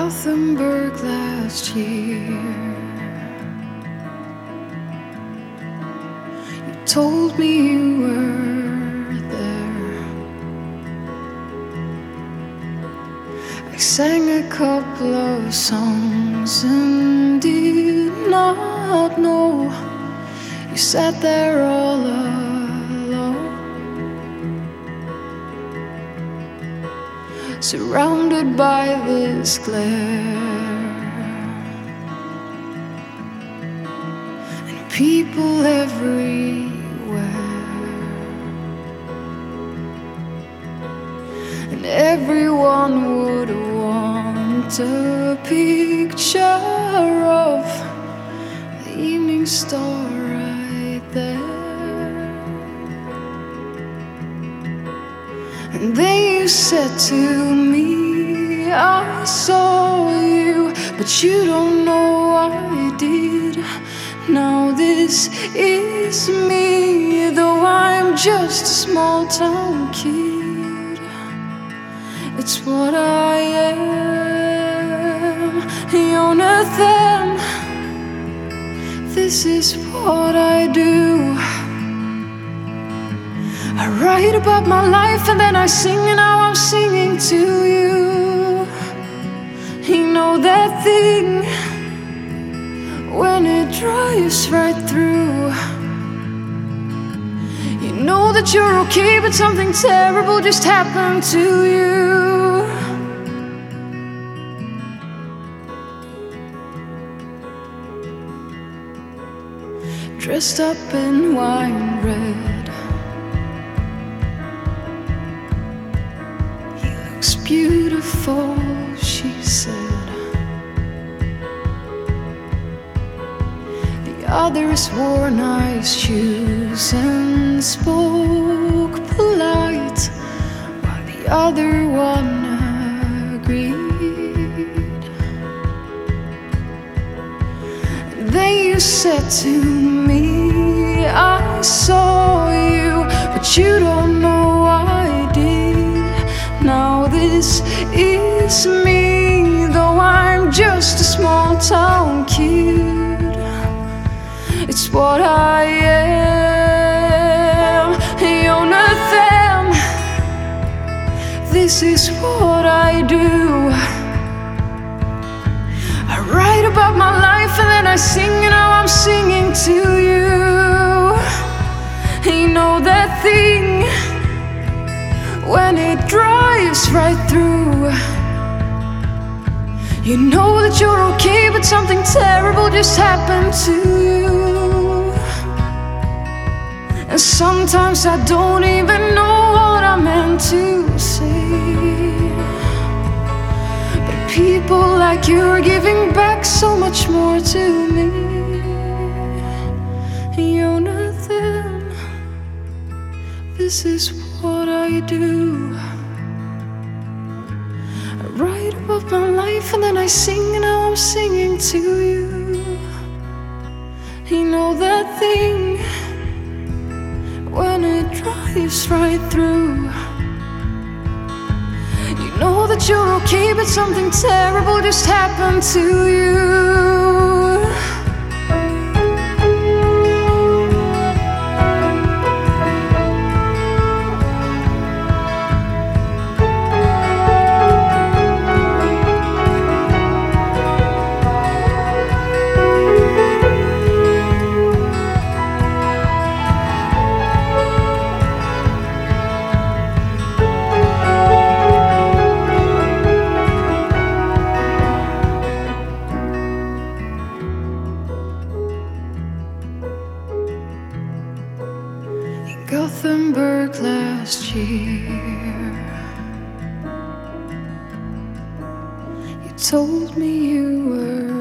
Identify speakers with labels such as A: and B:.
A: Gothenburg last year. You told me you were there. I sang a couple of songs and did not know you sat there all alone, surrounded by this glare and people everywhere, and everyone would want a picture of the evening star right there. And then you said to me, I saw you, but you don't know I did. Now this is me, though I'm just a small town kid. It's what I am, Jonathan. This is what I do. I write about my life and then I sing, and now I'm singing to you. You know that thing when it drives right through. You know that you're okay, but something terrible just happened to you. Dressed up in wine red, he looks beautiful, she said. The others wore nice shoes and spoke polite, while the other one agreed. And then you said to me, I saw you, but you don't know I did. Now this is me, though I'm just a small town kid. It's what I am, Jonathan. This is what I do. I write about my life and then I sing, and now I'm singing to you. You know that thing when it drives right through. You know that you're okay, but something terrible just happened to you. And sometimes I don't even know what I meant to say, but people like you are giving back so much more to me. Jonathan, this is what I do. I write about my life and then I sing, and now I'm singing to you. You know that thing when it drives right through. You know that you're okay, but something terrible just happened to you. Gothenburg last year, you told me you were